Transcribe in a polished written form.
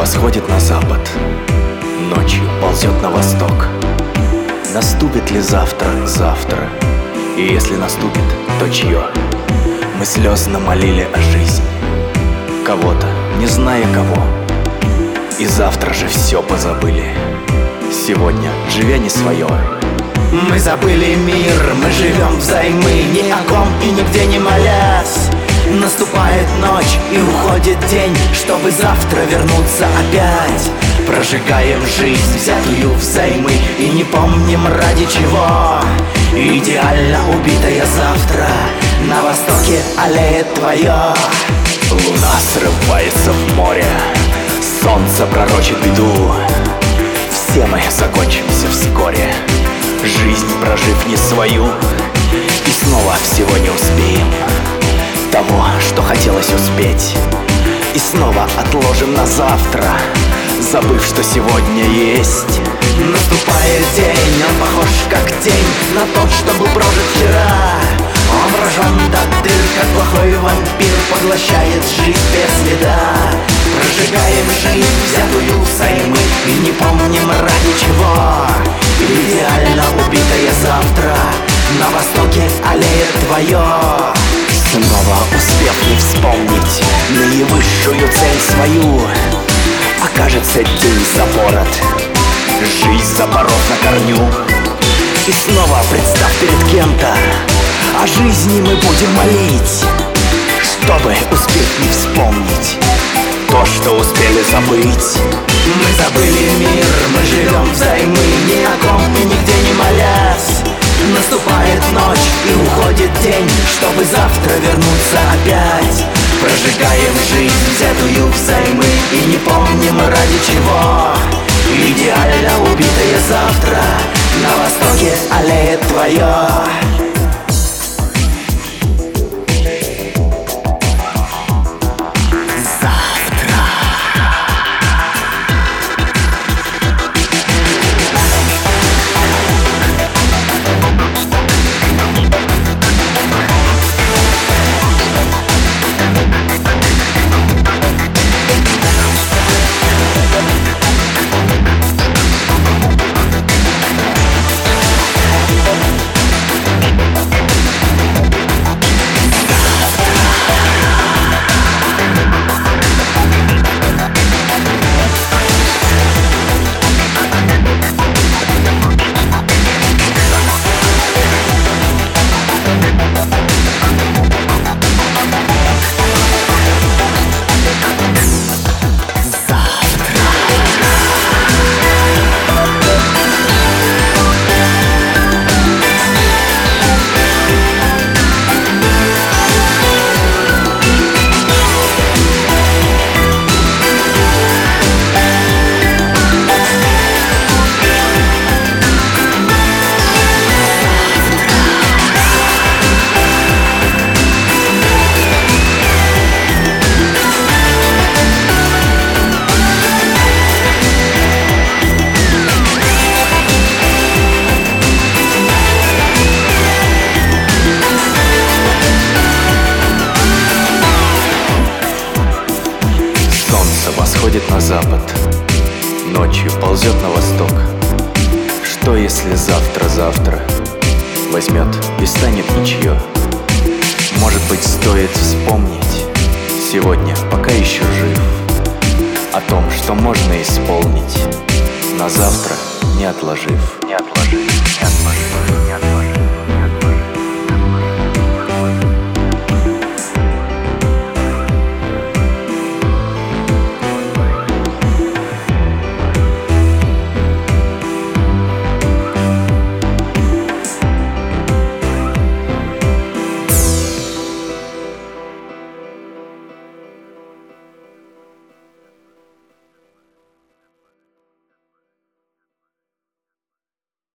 восходит на запад, ночью ползет на восток. Наступит ли завтра? И если наступит, то чье? Мы слезно молили о жизни кого-то, не зная кого. И завтра же все позабыли, сегодня живя не свое. Мы забыли мир, мы живем взаймы, ни о ком и нигде не молясь. Наступает ночь и уходит день, чтобы завтра вернуться опять. Прожигаем жизнь, взятую взаймы, и не помним ради чего. Идеально убитое завтра на востоке аллеет твое. Луна срывается в море, солнце пророчит беду. Все мы закончимся вскоре, жизнь прожив не свою. И снова всего не успеем того, что хотелось успеть. И снова отложим на завтра, забыв, что сегодня есть. Наступает день, он похож как тень на тот, что был прожит вчера. Он вражен до дыр, как плохой вампир, поглощает жизнь без следа. Прожигаем жизнь, взятую взаймы, и не помним ради чего. Идеально убитое завтра на востоке аллеет твое. Снова успев не вспомнить наивысшую цель свою, окажется день запорот, жизнь запоров на корню. И снова представь перед кем-то, о жизни мы будем молить, чтобы успеть не вспомнить то, что успели забыть. Мы забыли мир, мы живем взаймы, ни о ком и нигде не молясь. Наступает ночь и уходит день, чтобы завтра вернуться опять. Прожигаем жизнь, взятую взаймы, и не помним ради чего. Идеально убитое завтра на востоке аллеет твое. Восходит на запад, ночью ползет на восток. Что если завтра возьмет и станет ничье? Может быть, стоит вспомнить сегодня, пока еще жив, о том, что можно исполнить на завтра, не отложив.